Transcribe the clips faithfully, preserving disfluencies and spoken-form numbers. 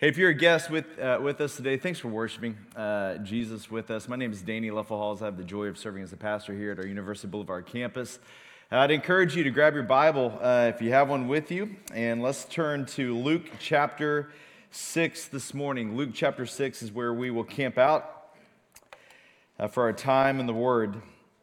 Hey, if you're a guest with uh, with us today, thanks for worshiping uh, Jesus with us. My name is Danny Leffel-Halls. I have the joy of serving as a pastor here at our University Boulevard campus. Uh, I'd encourage you to grab your Bible uh, if you have one with you, and let's turn to Luke chapter six this morning. Luke chapter six is where we will camp out uh, for our time in the Word.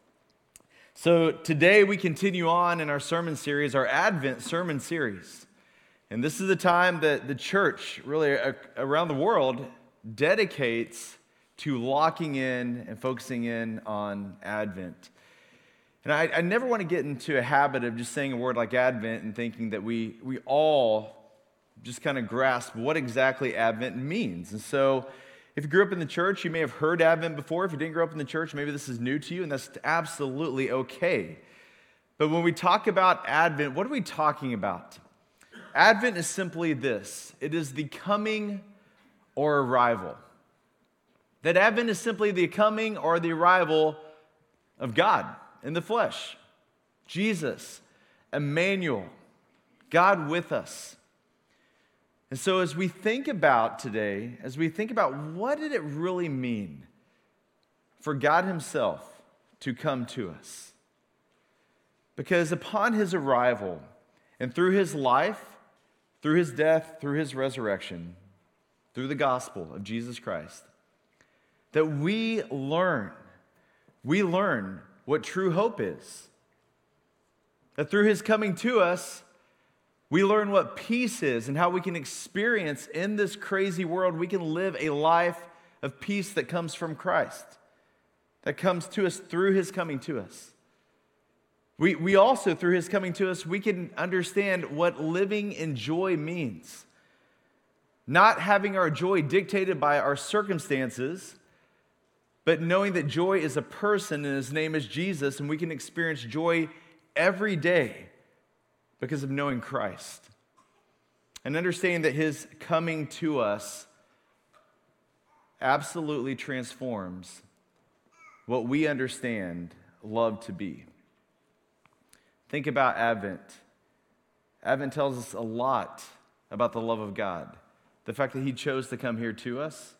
So today we continue on in our sermon series, our Advent sermon series. And this is the time that the church, really around the world, dedicates to locking in and focusing in on Advent. And I, I never want to get into a habit of just saying a word like Advent and thinking that we, we all just kind of grasp what exactly Advent means. And so if you grew up in the church, you may have heard Advent before. If you didn't grow up in the church, maybe this is new to you, and that's absolutely okay. But when we talk about Advent, what are we talking about? Advent is simply this. It is the coming or arrival. That Advent is simply the coming or the arrival of God in the flesh. Jesus, Emmanuel, God with us. And so as we think about today, as we think about what did it really mean for God himself to come to us? Because upon his arrival and through his life, through his death, through his resurrection, through the gospel of Jesus Christ, that we learn, we learn what true hope is. That through his coming to us, we learn what peace is and how we can experience in this crazy world, we can live a life of peace that comes from Christ, that comes to us through his coming to us. We, we also, through his coming to us, we can understand what living in joy means. Not having our joy dictated by our circumstances, but knowing that joy is a person and his name is Jesus, and we can experience joy every day because of knowing Christ. And understanding that his coming to us absolutely transforms what we understand love to be. Think about Advent. Advent tells us a lot about the love of God. The fact that he chose to come here to us.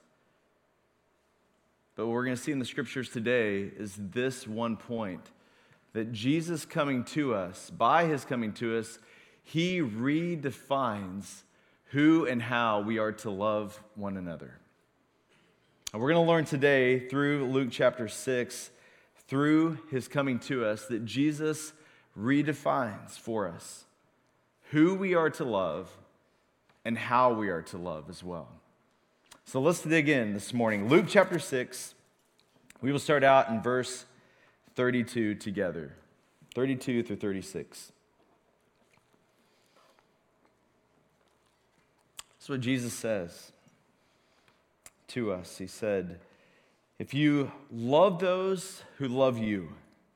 But what we're going to see in the scriptures today is this one point. That Jesus coming to us, by his coming to us, he redefines who and how we are to love one another. And we're going to learn today through Luke chapter six, through his coming to us, that Jesus redefines for us who we are to love and how we are to love as well. So let's dig in this morning. Luke chapter six, we will start out in verse thirty-two together. thirty-two through thirty-six. That's what Jesus says to us. He said, if you love those who love you,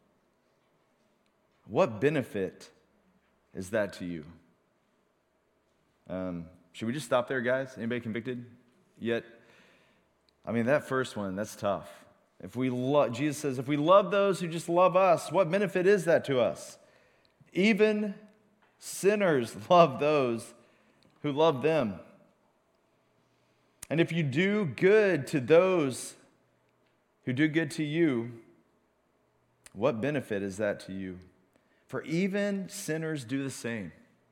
what benefit is that to you? Um, should we just stop there, guys? Anybody convicted yet? I mean, that first one, that's tough. If we love, Jesus says, if we love those who just love us, what benefit is that to us? Even sinners love those who love them. And if you do good to those who do good to you, what benefit is that to you? For even sinners do the same.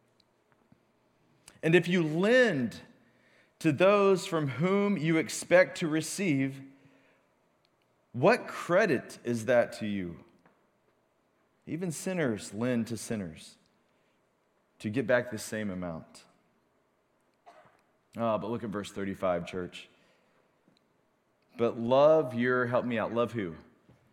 And if you lend to those from whom you expect to receive, what credit is that to you? Even sinners lend to sinners to get back the same amount. Oh, but look at verse thirty-five, church. But love your, help me out, love who?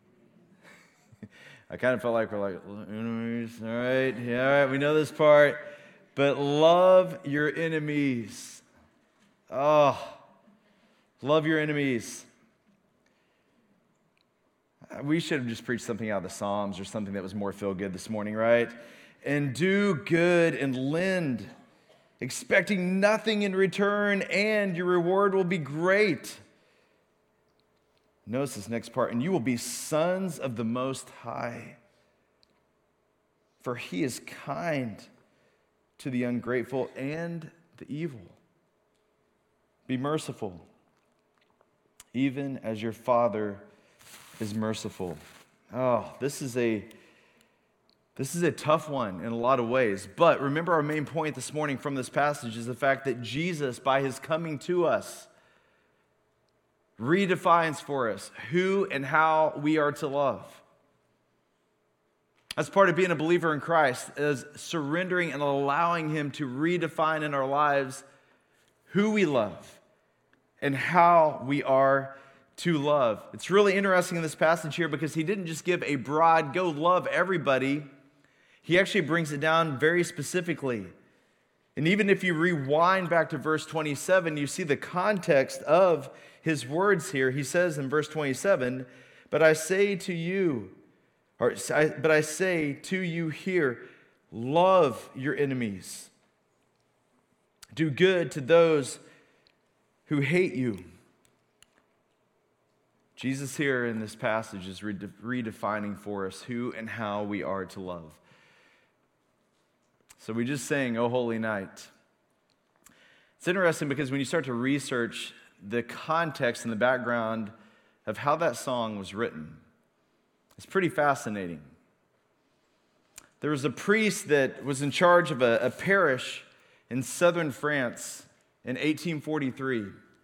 I kind of felt like we're like, enemies, all right, yeah, all right, we know this part. But love your enemies. Oh, love your enemies. We should have just preached something out of the Psalms or something that was more feel-good this morning, right? And do good and lend, expecting nothing in return, and your reward will be great. Notice this next part, and you will be sons of the Most High, for he is kind to the ungrateful and the evil. Be merciful, even as your Father is merciful. Oh, this is a this is a tough one in a lot of ways. But remember, our main point this morning from this passage is the fact that Jesus, by his coming to us, redefines for us who and how we are to love. As part of being a believer in Christ is surrendering and allowing him to redefine in our lives who we love and how we are to love. It's really interesting in this passage here because he didn't just give a broad, go love everybody. He actually brings it down very specifically. And even if you rewind back to verse twenty-seven, you see the context of his words here. He says in verse twenty-seven, but I say to you, or but I say to you here, love your enemies. Do good to those who hate you. Jesus here in this passage is redefining for us who and how we are to love. So we just sang, O Holy Night. It's interesting because when you start to research the context and the background of how that song was written, it's pretty fascinating. There was a priest that was in charge of a, a parish in southern France in eighteen forty-three.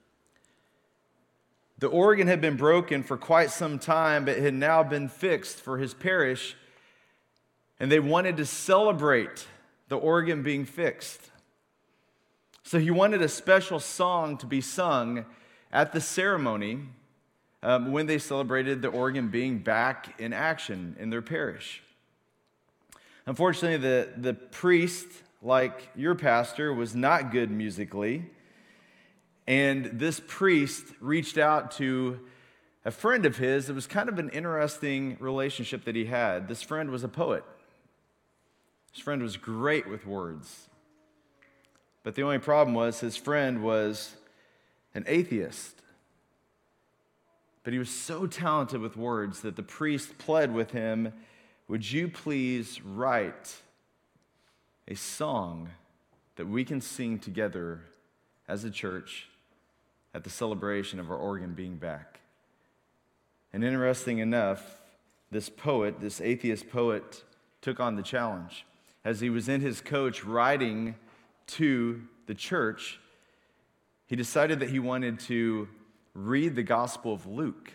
The organ had been broken for quite some time, but had now been fixed for his parish, and they wanted to celebrate the organ being fixed. So he wanted a special song to be sung at the ceremony um, when they celebrated the organ being back in action in their parish. Unfortunately, the, the priest, like your pastor, was not good musically. And this priest reached out to a friend of his. It was kind of an interesting relationship that he had. This friend was a poet. His friend was great with words. But the only problem was his friend was an atheist. But he was so talented with words that the priest pled with him, would you please write a song that we can sing together as a church at the celebration of our organ being back? And interesting enough, this poet, this atheist poet, took on the challenge. As he was in his coach writing to the church, he decided that he wanted to read the Gospel of Luke.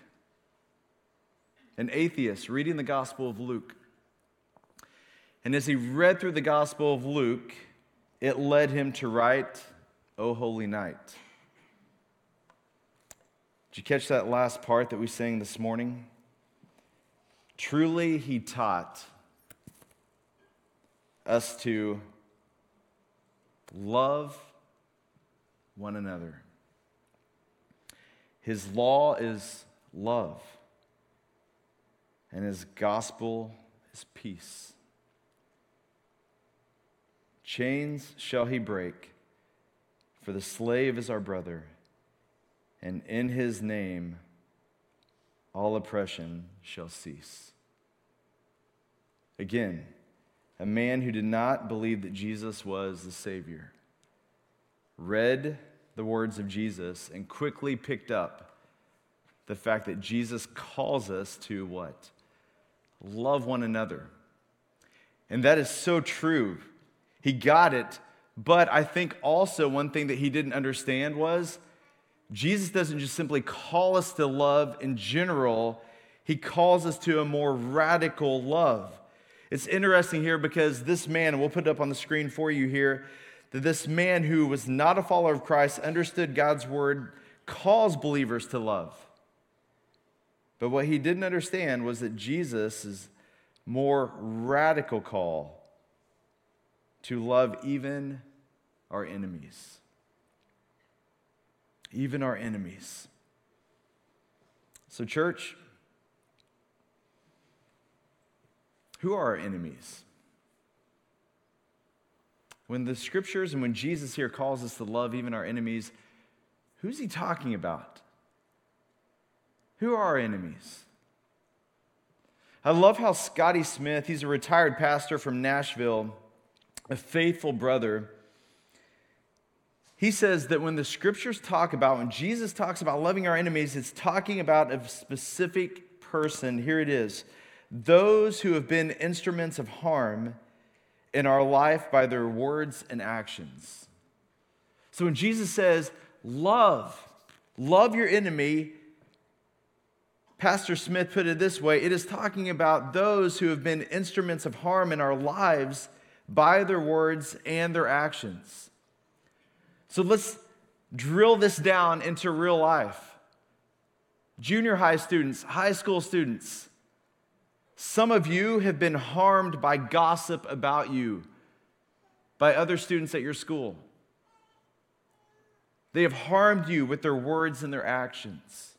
An atheist reading the Gospel of Luke. And as he read through the Gospel of Luke, it led him to write, O Holy Night. Did you catch that last part that we sang this morning? Truly, he taught us to love one another. His law is love, and his gospel is peace. Chains shall he break, for the slave is our brother, and in his name all oppression shall cease. Again, a man who did not believe that Jesus was the Savior read the words of Jesus and quickly picked up the fact that Jesus calls us to what? Love one another. And that is so true. He got it, but I think also one thing that he didn't understand was Jesus doesn't just simply call us to love in general, he calls us to a more radical love. It's interesting here because this man, and we'll put it up on the screen for you here, that this man who was not a follower of Christ understood God's word calls believers to love. But what he didn't understand was that Jesus' more radical call to love even our enemies. Even our enemies. So, church, who are our enemies? When the scriptures and when Jesus here calls us to love even our enemies, who's he talking about? Who are our enemies? I love how Scotty Smith, he's a retired pastor from Nashville, a faithful brother. he says that when the scriptures talk about, when Jesus talks about loving our enemies, it's talking about a specific person. Here it is. Those who have been instruments of harm in our life by their words and actions. So when Jesus says, love, love your enemy, Pastor Smith put it this way, it is talking about those who have been instruments of harm in our lives by their words and their actions. So let's drill this down into real life. Junior high students, high school students, some of you have been harmed by gossip about you, by other students at your school. They have harmed you with their words and their actions.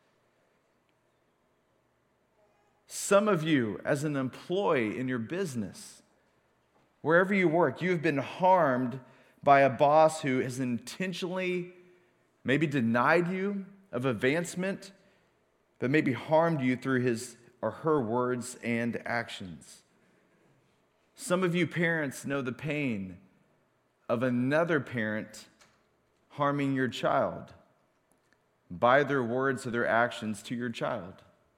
Some of you, as an employee in your business, wherever you work, you have been harmed by a boss who has intentionally maybe denied you of advancement, but maybe harmed you through his or her words and actions. Some of you parents know the pain of another parent harming your child by their words or their actions to your child.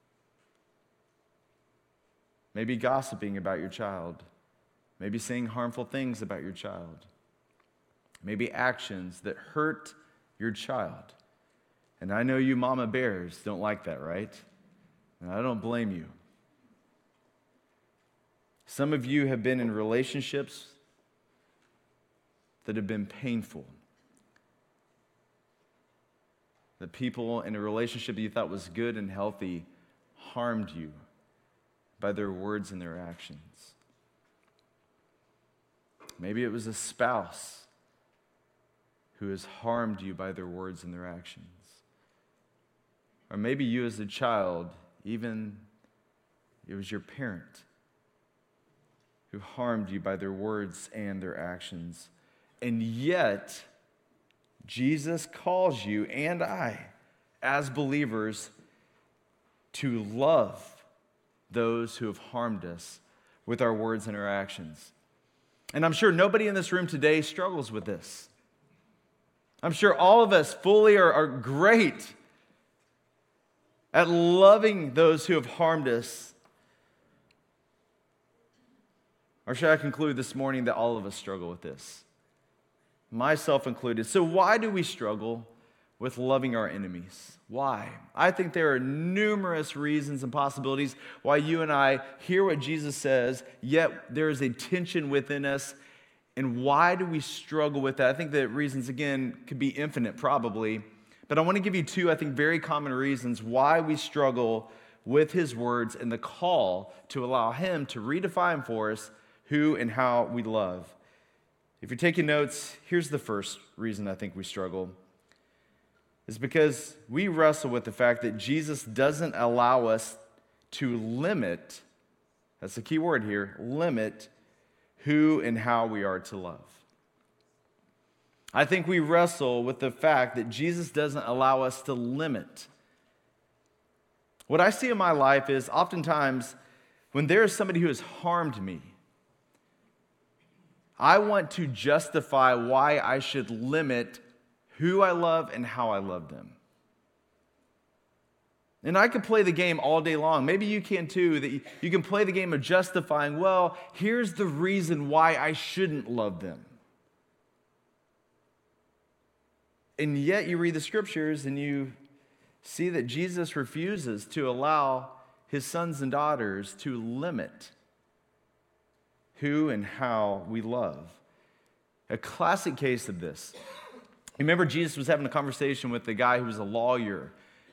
Maybe gossiping about your child. Maybe saying harmful things about your child. Maybe actions that hurt your child. And I know you mama bears don't like that, right? And I don't blame you. Some of you have been in relationships that have been painful. The people in a relationship that you thought was good and healthy harmed you by their words and their actions. Maybe it was a spouse who has harmed you by their words and their actions. Or maybe you as a child, even it was your parent who harmed you by their words and their actions. And yet, Jesus calls you and I, as believers, to love those who have harmed us with our words and our actions. And I'm sure nobody in this room today struggles with this. I'm sure all of us fully are, are great at loving those who have harmed us. Or should I conclude this morning that all of us struggle with this? Myself included. So why do we struggle with loving our enemies? Why? I think there are numerous reasons and possibilities why you and I hear what Jesus says, yet there is a tension within us. And why do we struggle with that? I think the reasons, again, could be infinite probably. But I want to give you two, I think, very common reasons why we struggle with his words and the call to allow him to redefine for us who and how we love. If you're taking notes, here's the first reason I think we struggle. It's because we wrestle with the fact that Jesus doesn't allow us to limit, that's the key word here, limit who and how we are to love. I think we wrestle with the fact that Jesus doesn't allow us to limit. What I see in my life is oftentimes when there is somebody who has harmed me, I want to justify why I should limit who I love and how I love them. And I could play the game all day long. Maybe you can too, that you can play the game of justifying, well, here's the reason why I shouldn't love them. And yet you read the scriptures and you see that Jesus refuses to allow his sons and daughters to limit who and how we love. A classic case of this. Remember, Jesus was having a conversation with the guy who was a lawyer.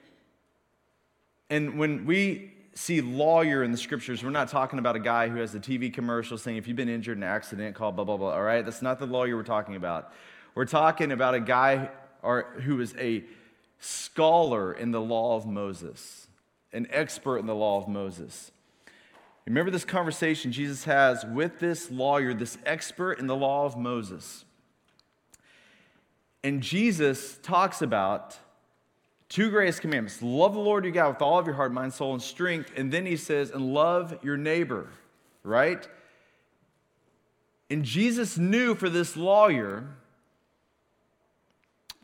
And when we see lawyer in the scriptures, we're not talking about a guy who has a T V commercial saying, if you've been injured in an accident, call blah, blah, blah. All right, that's not the lawyer we're talking about. We're talking about a guy or, who is a scholar in the law of Moses, an expert in the law of Moses. Remember this conversation Jesus has with this lawyer, this expert in the law of Moses. And Jesus talks about two greatest commandments. Love the Lord your God with all of your heart, mind, soul, and strength. And then he says, and love your neighbor, right? And Jesus knew for this lawyer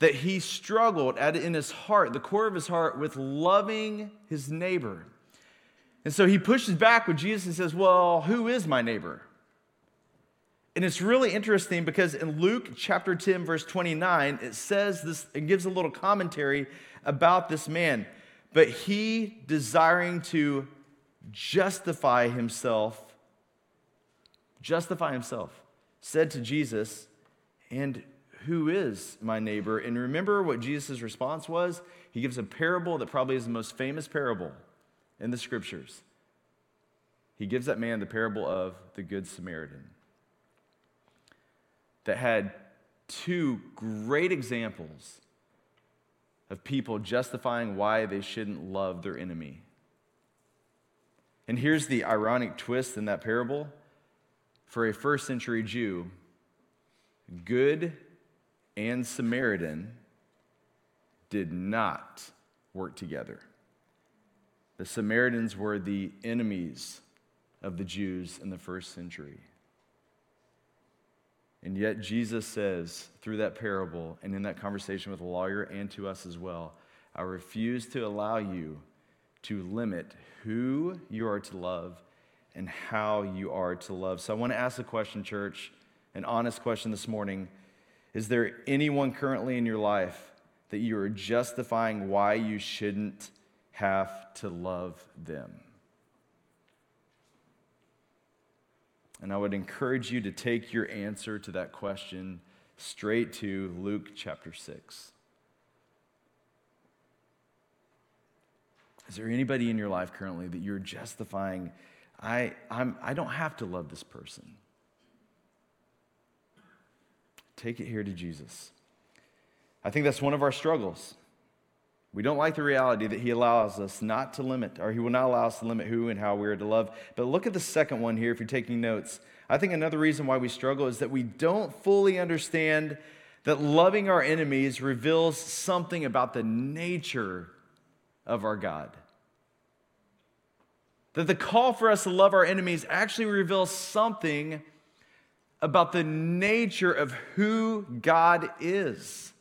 that he struggled at in his heart, the core of his heart, with loving his neighbor. And so he pushes back with Jesus and says, well, who is my neighbor? And it's really interesting because in Luke chapter ten, verse twenty-nine, it says this, it gives a little commentary about this man. But he, desiring to justify himself, justify himself, said to Jesus, and who is my neighbor? And remember what Jesus' response was? He gives a parable that probably is the most famous parable in the scriptures. He gives that man the parable of the Good Samaritan that had two great examples of people justifying why they shouldn't love their enemy. And here's the ironic twist in that parable. For a first century Jew, good and Samaritan did not work together. The Samaritans were the enemies of the Jews in the first century. And yet Jesus says through that parable and in that conversation with the lawyer and to us as well, I refuse to allow you to limit who you are to love and how you are to love. So I want to ask a question, church, an honest question this morning. Is there anyone currently in your life that you are justifying why you shouldn't have to love them? And I would encourage you to take your answer to that question straight to Luke chapter six. Is there anybody in your life currently that you're justifying, I, I'm, I don't have to love this person? Take it here to Jesus. I think that's one of our struggles. We don't like the reality that he allows us not to limit, or he will not allow us to limit who and how we are to love. But look at the second one here if you're taking notes. I think another reason why we struggle is that we don't fully understand that loving our enemies reveals something about the nature of our God. That the call for us to love our enemies actually reveals something about the nature of who God is.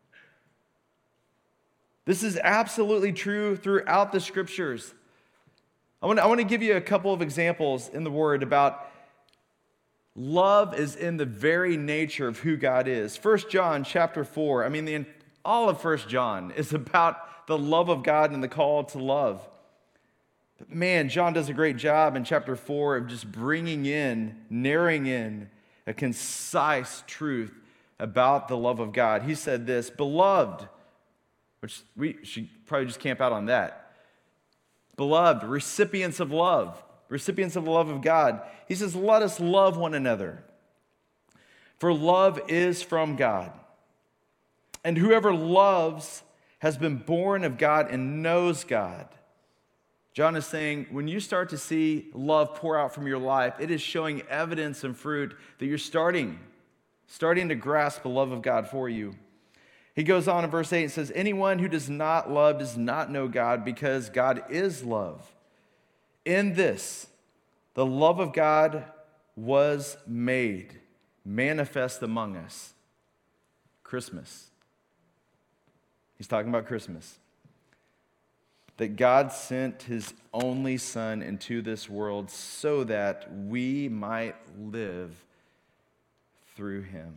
This is absolutely true throughout the scriptures. I want, to, I want to give you a couple of examples in the Word about love is in the very nature of who God is. First John chapter four, I mean, the, all of First John is about the love of God and the call to love. But man, John does a great job in chapter four of just bringing in, narrowing in a concise truth about the love of God. He said this, beloved, which we should probably just camp out on that. Beloved, recipients of love, recipients of the love of God. He says, let us love one another, for love is from God. And whoever loves has been born of God and knows God. John is saying, when you start to see love pour out from your life, it is showing evidence and fruit that you're starting, starting to grasp the love of God for you. He goes on in verse eight and says, anyone who does not love does not know God, because God is love. In this, the love of God was made manifest among us. Christmas. He's talking about Christmas. That God sent his only Son into this world so that we might live through him.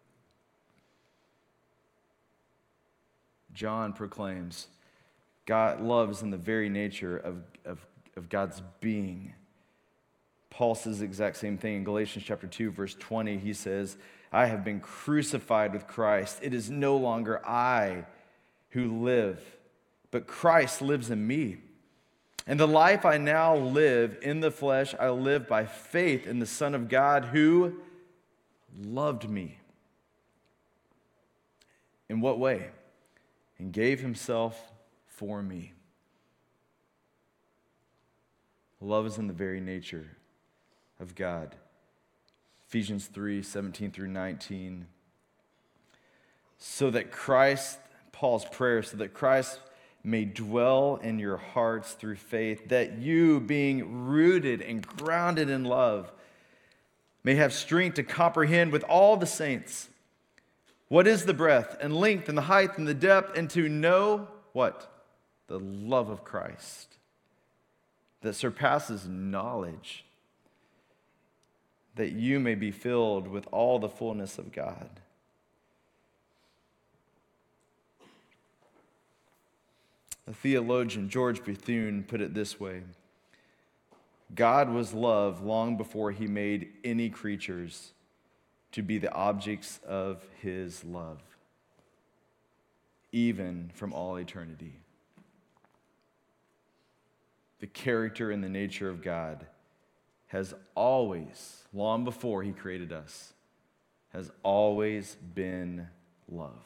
John proclaims God loves in the very nature of, of, of God's being. Paul says the exact same thing in Galatians chapter two, verse twenty. He says, I have been crucified with Christ. It is no longer I who live, but Christ lives in me. And the life I now live in the flesh, I live by faith in the Son of God who loved me. In what way? And gave himself for me. Love is in the very nature of God. Ephesians three, seventeen through nineteen. So that Christ, Paul's prayer, so that Christ may dwell in your hearts through faith, that you, being rooted and grounded in love, may have strength to comprehend with all the saints What is the breadth and length and the height and the depth, and to know what? The love of Christ that surpasses knowledge, that you may be filled with all the fullness of God. The theologian George Bethune put it this way: God was love long before he made any creatures to be the objects of his love, even from all eternity. The character and the nature of God has always, long before he created us, has always been love.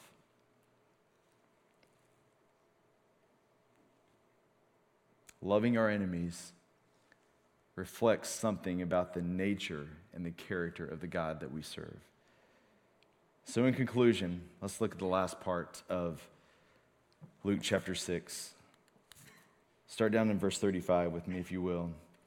Loving our enemies reflects something about the nature and the character of the God that we serve. So in conclusion, let's look at the last part of Luke chapter six. Start down in verse thirty-five with me, if you will.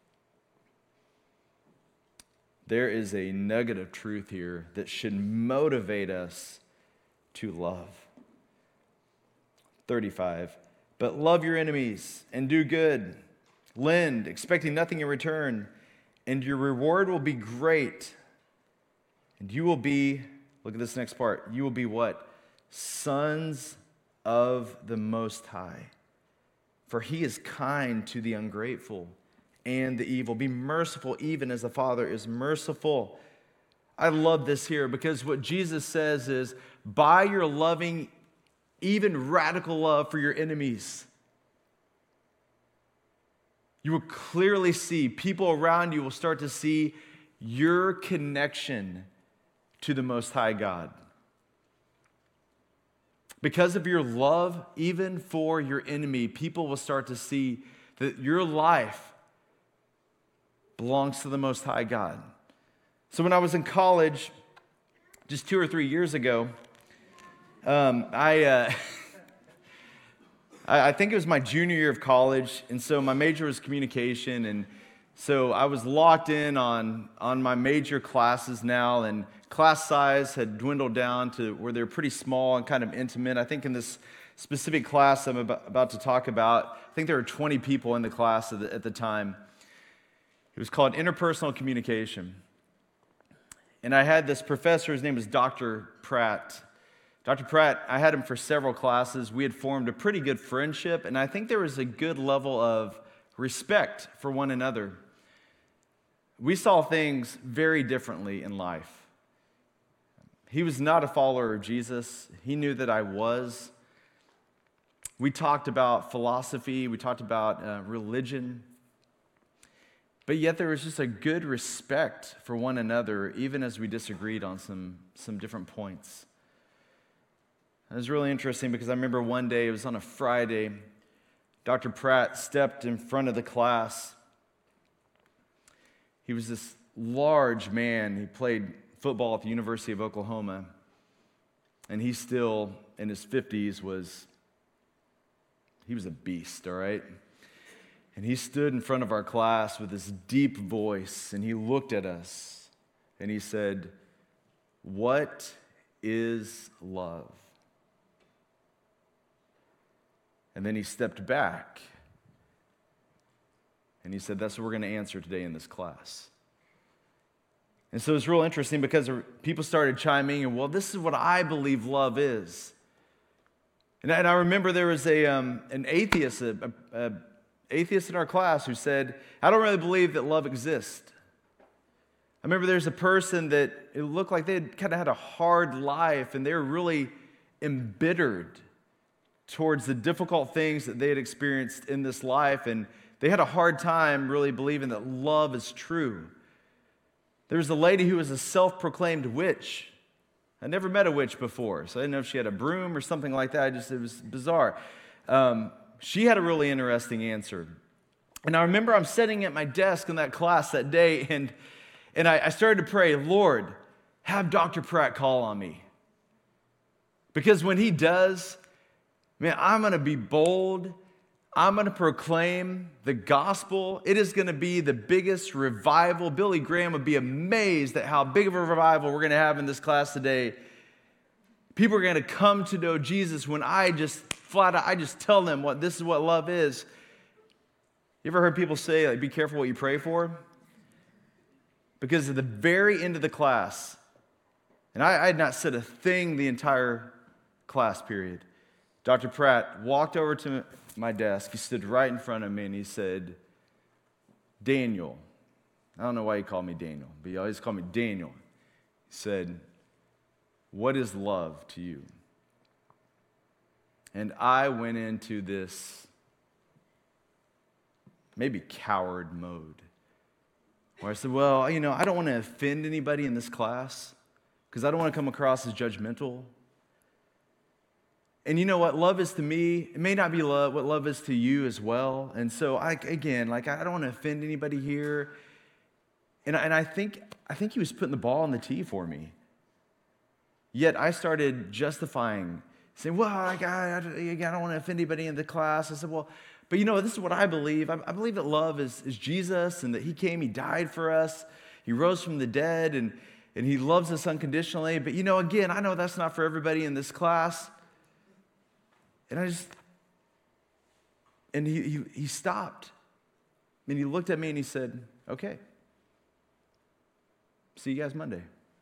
There is a nugget of truth here that should motivate us to love. thirty-five. But love your enemies and do good. Lend, expecting nothing in return, and your reward will be great. And you will be, look at this next part, you will be what? Sons of the Most High. For he is kind to the ungrateful and the evil. Be merciful even as the Father is merciful. I love this here because what Jesus says is, by your loving, even radical love for your enemies, you will clearly see, people around you will start to see your connection to the Most High God. Because of your love, even for your enemy, people will start to see that your life belongs to the Most High God. So when I was in college, just two or three years ago, um, I... Uh, I think it was my junior year of college, and so my major was communication, and so I was locked in on, on my major classes now, and class size had dwindled down to where they were pretty small and kind of intimate. I think in this specific class I'm about, about to talk about, I think there were twenty people in the class at the, at the time. It was called interpersonal communication. And I had this professor, his name was Doctor Pratt. Doctor Pratt, I had him for several classes. We had formed a pretty good friendship, and I think there was a good level of respect for one another. We saw things very differently in life. He was not a follower of Jesus. He knew that I was. We talked about philosophy. We talked about uh, religion. But yet there was just a good respect for one another, even as we disagreed on some, some different points. It was really interesting because I remember one day, it was on a Friday, Doctor Pratt stepped in front of the class. He was this large man. He played football at the University of Oklahoma. And he still, in his fifties, was, he was a beast, all right? And he stood in front of our class with this deep voice, and he looked at us, and he said, "What is love?" And then he stepped back, and he said, "That's what we're going to answer today in this class." And so it's real interesting because people started chiming in, well, this is what I believe love is. And I, and I remember there was a um, an atheist, a, a, a atheist in our class who said, "I don't really believe that love exists." I remember there's a person that it looked like they had kind of had a hard life, and they were really embittered towards the difficult things that they had experienced in this life, and they had a hard time really believing that love is true. There was a lady who was a self-proclaimed witch. I never met a witch before, so I didn't know if she had a broom or something like that. I just, it was bizarre. Um, she had a really interesting answer. And I remember I'm sitting at my desk in that class that day, and, and I, I started to pray, "Lord, have Doctor Pratt call on me. Because when he does, man, I'm going to be bold. I'm going to proclaim the gospel. It is going to be the biggest revival. Billy Graham would be amazed at how big of a revival we're going to have in this class today People are going to come to know Jesus when I just flat out, I just tell them what this is what love is. You ever heard people say, like, be careful what you pray for? Because at the very end of the class, and I, I had not said a thing the entire class period, Doctor Pratt walked over to my desk. He stood right in front of me and he said, Daniel. I don't know why he called me Daniel, but he always called me Daniel. He said, what is love to you? And I went into this maybe coward mode where I said, well, you know, I don't want to offend anybody in this class because I don't want to come across as judgmental. And you know what love is to me, it may not be love, what love is to you as well. And so, I, again, like I don't want to offend anybody here. And, and I think I think he was putting the ball on the tee for me. Yet I started justifying, saying, well, I, I, I don't want to offend anybody in the class. I said, well, but you know, this is what I believe. I, I believe that love is, is Jesus and that he came, he died for us. He rose from the dead and, and he loves us unconditionally. But you know, again, I know that's not for everybody in this class. And I just, and he, he, he stopped. And he looked at me and he said, okay, see you guys Monday.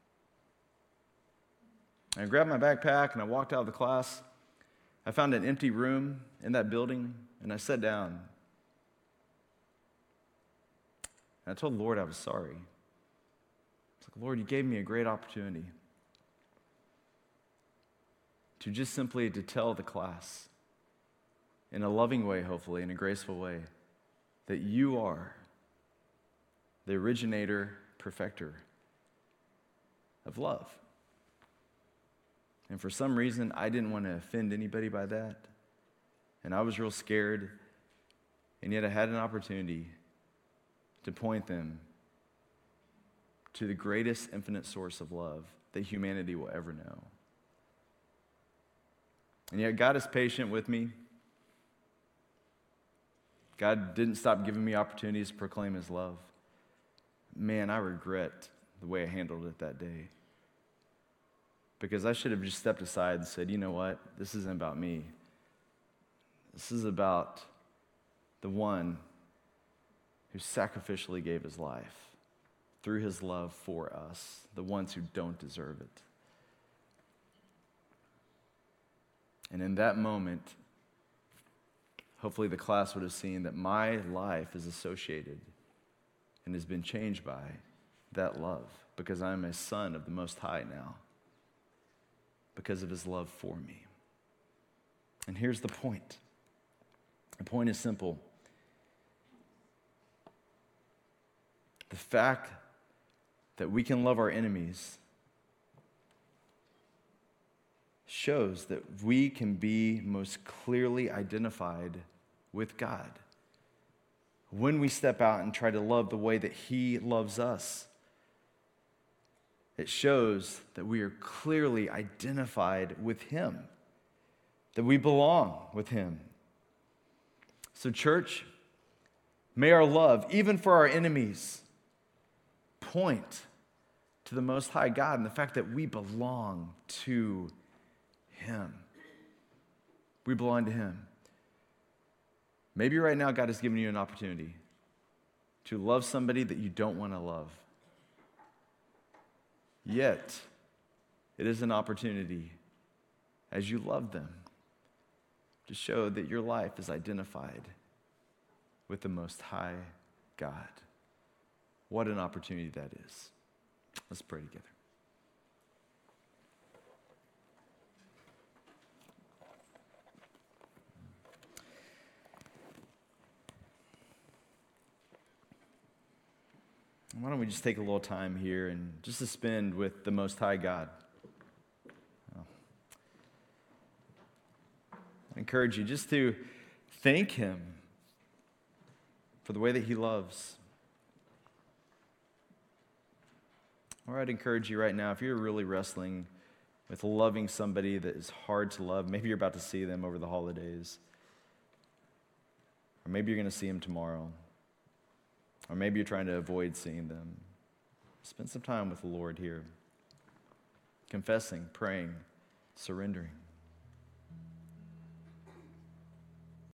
I grabbed my backpack and I walked out of the class. I found an empty room in that building and I sat down. And I told the Lord I was sorry. It's like, Lord, you gave me a great opportunity to just simply to tell the class in a loving way, hopefully, in a graceful way, that you are the originator, perfecter of love. And for some reason, I didn't want to offend anybody by that. And I was real scared. And yet I had an opportunity to point them to the greatest infinite source of love that humanity will ever know. And yet God is patient with me. God didn't stop giving me opportunities to proclaim his love. Man, I regret the way I handled it that day. Because I should have just stepped aside and said, you know what? This isn't about me. This is about the one who sacrificially gave his life through his love for us, the ones who don't deserve it. And in that moment, hopefully the class would have seen that my life is associated and has been changed by that love because I'm a son of the Most High now because of his love for me. And here's the point. The point is simple. The fact that we can love our enemies shows that we can be most clearly identified with God when we step out and try to love the way that he loves us. It shows that we are clearly identified with him, that we belong with him. So, church, may our love, even for our enemies, point to the Most High God and the fact that we belong to him. We belong to him. Maybe right now God has given you an opportunity to love somebody that you don't want to love. Yet, it is an opportunity as you love them to show that your life is identified with the Most High God. What an opportunity that is. Let's pray together. Why don't we just take a little time here and just to spend with the Most High God. I encourage you just to thank him for the way that he loves. Or I'd encourage you right now, if you're really wrestling with loving somebody that is hard to love, maybe you're about to see them over the holidays, or maybe you're going to see them tomorrow, or maybe you're trying to avoid seeing them. Spend some time with the Lord here, confessing, praying, surrendering.